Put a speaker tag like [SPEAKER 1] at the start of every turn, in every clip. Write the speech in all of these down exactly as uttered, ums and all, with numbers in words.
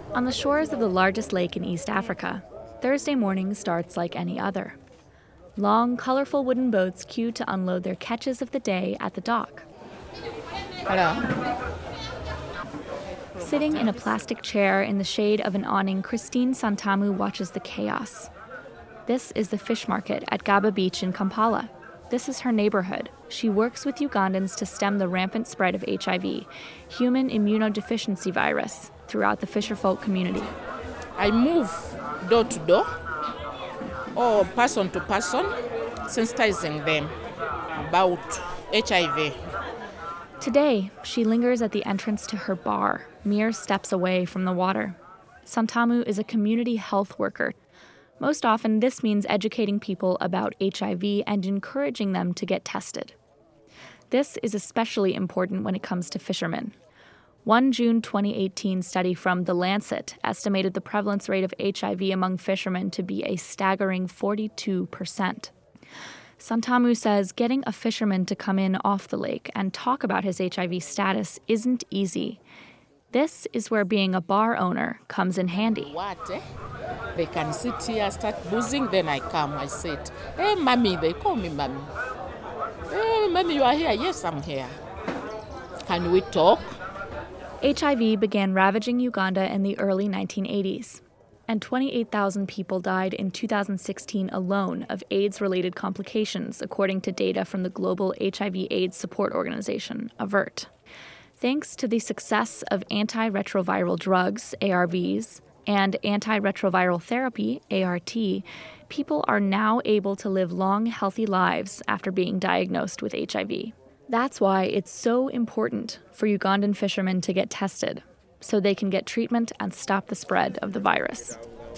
[SPEAKER 1] On the shores of the largest lake in East Africa, Thursday morning starts like any other. Long, colorful wooden boats queue to unload their catches of the day at the dock.
[SPEAKER 2] Hello.
[SPEAKER 1] Sitting in a plastic chair in the shade of an awning, Christine Santamu watches the chaos. This is the fish market at Gaba Beach in Kampala. This is her neighborhood. She works with Ugandans to stem the rampant spread of H I V, human immunodeficiency virus, throughout the fisherfolk community.
[SPEAKER 2] I move door to door or person to person, sensitizing them about H I V.
[SPEAKER 1] Today, she lingers at the entrance to her bar, mere steps away from the water. Santamu is a community health worker. Most often, this means educating people about H I V and encouraging them to get tested. This is especially important when it comes to fishermen. One June twenty eighteen study from The Lancet estimated the prevalence rate of H I V among fishermen to be a staggering forty-two percent. Santamu says getting a fisherman to come in off the lake and talk about his H I V status isn't easy. This is where being a bar owner comes in handy.
[SPEAKER 2] What? Eh? They can sit here, start boozing, then I come, I sit. Hey, mommy, they call me mommy. Hey, mommy, you are here? Yes, I'm here. Can we talk?
[SPEAKER 1] H I V began ravaging Uganda in the early nineteen eighties, and twenty-eight thousand people died in two thousand sixteen alone of AIDS-related complications, according to data from the Global H I V AIDS Support Organization, AVERT. Thanks to the success of antiretroviral drugs, A R Vs, and antiretroviral therapy, A R T, people are now able to live long, healthy lives after being diagnosed with H I V. That's why it's so important for Ugandan fishermen to get tested, so they can get treatment and stop the spread of the virus.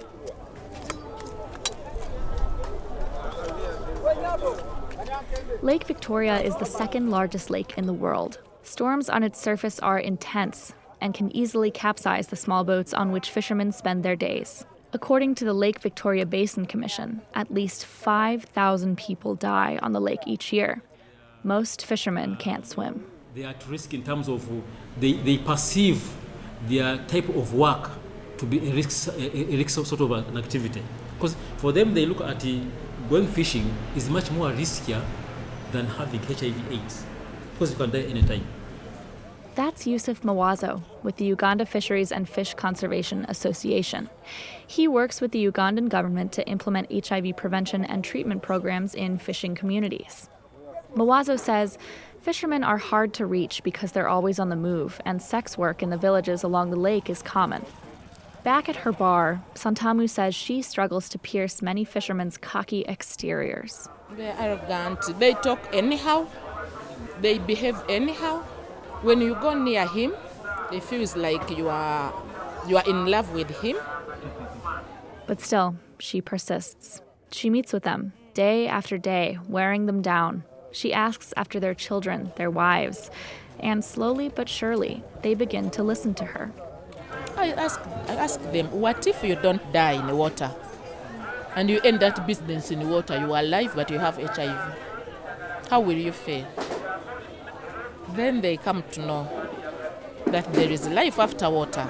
[SPEAKER 1] Lake Victoria is the second largest lake in the world. Storms on its surface are intense and can easily capsize the small boats on which fishermen spend their days. According to the Lake Victoria Basin Commission, at least five thousand people die on the lake each year. Most fishermen can't swim.
[SPEAKER 3] They are at risk in terms of they, they perceive their type of work to be a risk, a risk sort of an activity. Because for them, they look at the, going fishing is much more riskier than having H I V AIDS, because you can die anytime.
[SPEAKER 1] That's Yusuf Mawazo with the Uganda Fisheries and Fish Conservation Association. He works with the Ugandan government to implement H I V prevention and treatment programs in fishing communities. Mawazo says fishermen are hard to reach because they're always on the move, and sex work in the villages along the lake is common. Back at her bar, Santamu says she struggles to pierce many fishermen's cocky exteriors.
[SPEAKER 2] They're arrogant. They talk anyhow. They behave anyhow. When you go near him, it feels like you are you are in love with him.
[SPEAKER 1] But still, she persists. She meets with them day after day, wearing them down. She asks after their children, their wives, and slowly but surely, they begin to listen to her.
[SPEAKER 2] I ask, I ask them, what if you don't die in the water? And you end that business in the water, you are alive but you have H I V. How will you feel? Then they come to know that there is life after water.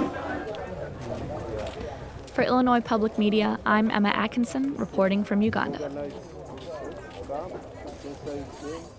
[SPEAKER 1] For Illinois Public Media, I'm Emma Atkinson, reporting from Uganda.
[SPEAKER 4] Thank you.